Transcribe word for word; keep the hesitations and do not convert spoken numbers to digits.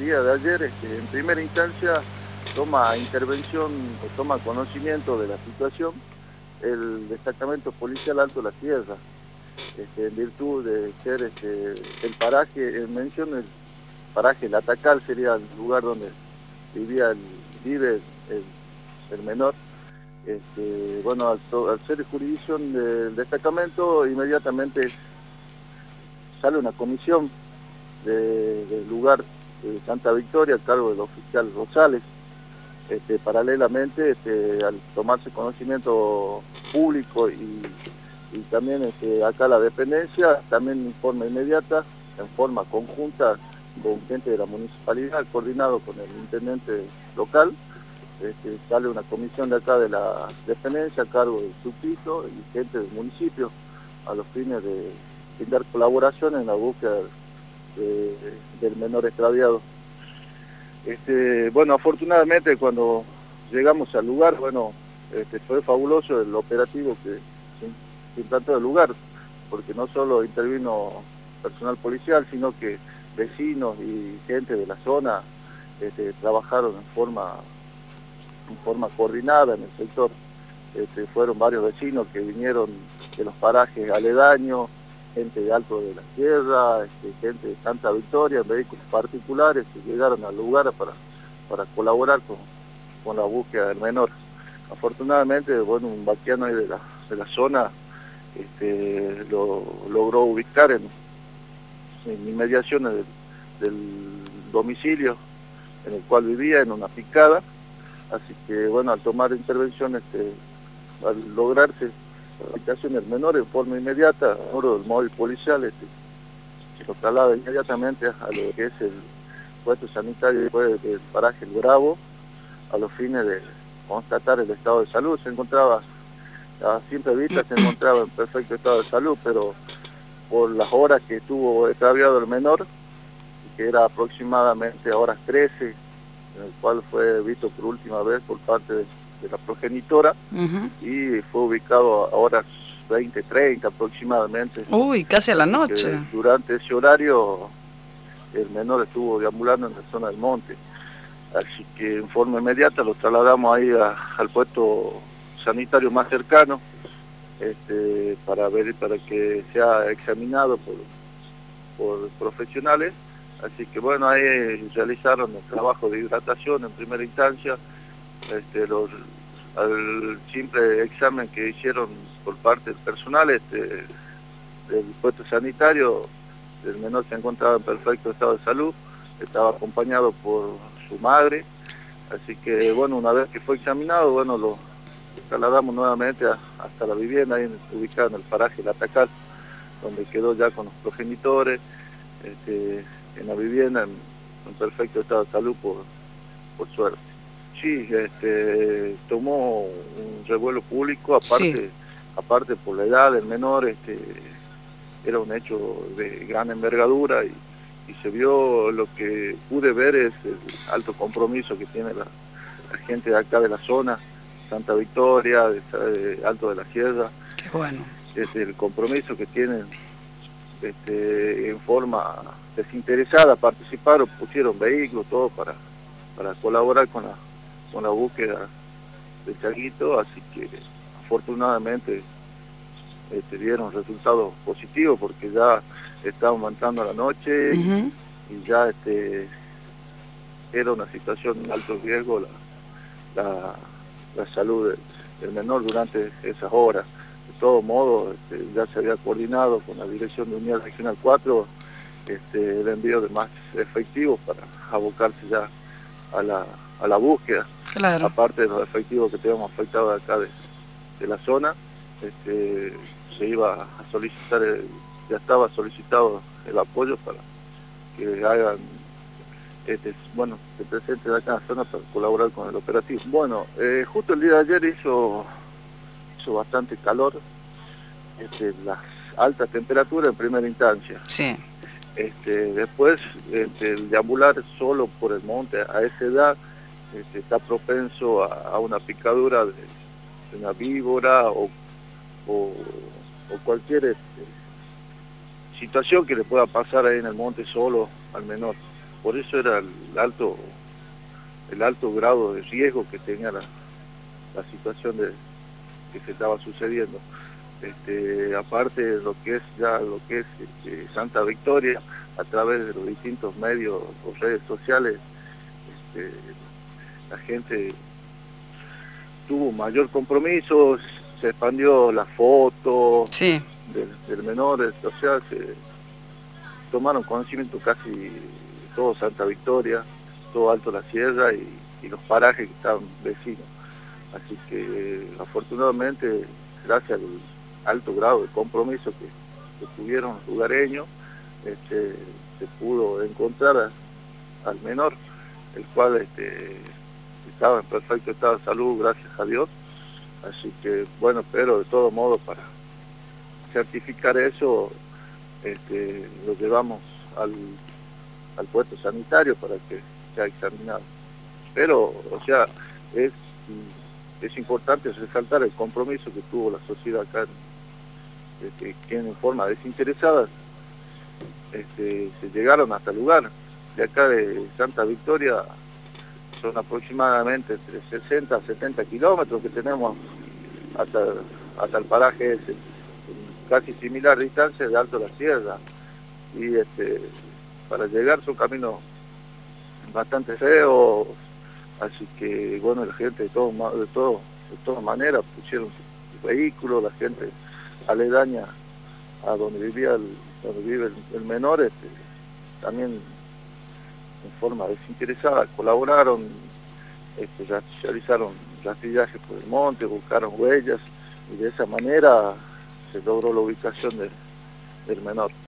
día de ayer, este, en primera instancia, toma intervención o toma conocimiento de la situación el destacamento policial Alto de la Sierra, este, en virtud de ser este, el paraje, en mención el paraje, el Atacal sería el lugar donde vivía el, vive el, el menor. Este, bueno, al, al ser jurisdicción del destacamento, inmediatamente sale una comisión del de lugar de Santa Victoria a cargo del oficial Rosales. Este, paralelamente, este, al tomarse conocimiento público y, y también este, acá la dependencia, también en forma inmediata, en forma conjunta con gente de la municipalidad, coordinado con el intendente local, este, sale una comisión de acá de la dependencia a cargo del subpiso y gente del municipio a los fines de brindar colaboración en la búsqueda de, del menor extraviado. Este, bueno, afortunadamente cuando llegamos al lugar, bueno, este, fue fabuloso el operativo que se implantó en el lugar, porque no solo intervino personal policial, sino que vecinos y gente de la zona este, trabajaron en forma, en forma coordinada en el sector. Este, fueron varios vecinos que vinieron de los parajes aledaños, gente de Alto de la Sierra, este, gente de Santa Victoria, vehículos particulares que llegaron al lugar para, para colaborar con, con la búsqueda del menor. Afortunadamente, bueno, un vaquiano ahí de la, de la zona este, lo logró ubicar en, en inmediaciones del, del domicilio en el cual vivía, en una picada. Así que, bueno, al tomar intervención, este, al lograrse la ubicación del menor en forma inmediata, el número del móvil policial este, se lo traslada inmediatamente a lo que es el puesto sanitario después del paraje El Bravo, a los fines de constatar el estado de salud. Se encontraba, a simple vista, se encontraba en perfecto estado de salud, pero por las horas que estuvo extraviado el menor, que era aproximadamente a horas trece, en el cual fue visto por última vez por parte de, de la progenitora, uh-huh. y fue ubicado a horas veinte, treinta aproximadamente. Uy, casi a la noche. Durante ese horario el menor estuvo deambulando en la zona del monte, así que en forma inmediata lo trasladamos ahí a, al puesto sanitario más cercano, este, para ver, para que sea examinado por, por profesionales. Así que bueno, ahí realizaron el trabajo de hidratación en primera instancia, este, los, al simple examen que hicieron por parte del personal este, del puesto sanitario, el menor se encontraba en perfecto estado de salud, estaba acompañado por su madre, así que bueno, una vez que fue examinado, bueno, lo trasladamos nuevamente a, hasta la vivienda, ahí ubicada en el paraje El Atacal, donde quedó ya con los progenitores, este, en la vivienda en, en perfecto estado de salud por, por suerte. Sí, este, tomó un revuelo público, aparte, sí. aparte por la edad del menor, este, era un hecho de gran envergadura y, y se vio, lo que pude ver es el alto compromiso que tiene la, la gente de acá de la zona, Santa Victoria, de, de Alto de la Sierra. Qué bueno. Es el compromiso que tienen este, en forma desinteresada, participaron, pusieron vehículos, todo para, para colaborar con la, con la búsqueda del changuito, así que afortunadamente este, dieron resultados positivos porque ya estaba aumentando la noche, uh-huh. y, y ya este, era una situación de alto riesgo la, la, la salud del, del menor durante esas horas. De todos modos, este, ya se había coordinado con la Dirección de Unidad Regional cuatro este, el envío de más efectivos para abocarse ya a la, a la búsqueda. Claro. Aparte de los efectivos que teníamos afectados acá de, de la zona, este, se iba a solicitar, el, ya estaba solicitado el apoyo para que hagan, este, bueno, se presenten acá en la zona para colaborar con el operativo. Bueno, eh, justo el día de ayer hizo, hizo bastante calor, este, las altas temperaturas en primera instancia. Sí. Este, después, este, el deambular solo por el monte a esa edad este, está propenso a, a una picadura de, de una víbora o, o, o cualquier este, situación que le pueda pasar ahí en el monte solo al menor. por eso era el alto, el alto grado de riesgo que tenía la, la situación de, que se estaba sucediendo. Este, aparte de lo que es ya lo que es este, Santa Victoria, a través de los distintos medios o redes sociales, este, la gente tuvo mayor compromiso, se expandió la foto sí. del, del menor, o sea, se tomaron conocimiento casi todo Santa Victoria, todo Alto la Sierra y, y los parajes que estaban vecinos. Así que afortunadamente, gracias al alto grado de compromiso que, que tuvieron los lugareños, este, se pudo encontrar a, al menor, el cual este, estaba en perfecto estado de salud, gracias a Dios. Así que, bueno, pero de todo modo, para certificar eso, este, lo llevamos al, al puesto sanitario para que sea examinado. Pero, o sea, es, es importante resaltar el compromiso que tuvo la sociedad acá, este, que en forma desinteresada este, se llegaron hasta el lugar. De acá de Santa Victoria son aproximadamente entre sesenta a setenta kilómetros que tenemos hasta, hasta el paraje ese, casi similar distancia de Alto la Sierra, y este, para llegar son caminos bastante feos, así que bueno, la gente de, todo, de, todo, de todas maneras pusieron su vehículo, la gente aledaña a donde vivía el, donde vive el, el menor, este, también en forma desinteresada colaboraron, este, realizaron rastrillaje por el monte, buscaron huellas, y de esa manera se logró la ubicación de, del menor.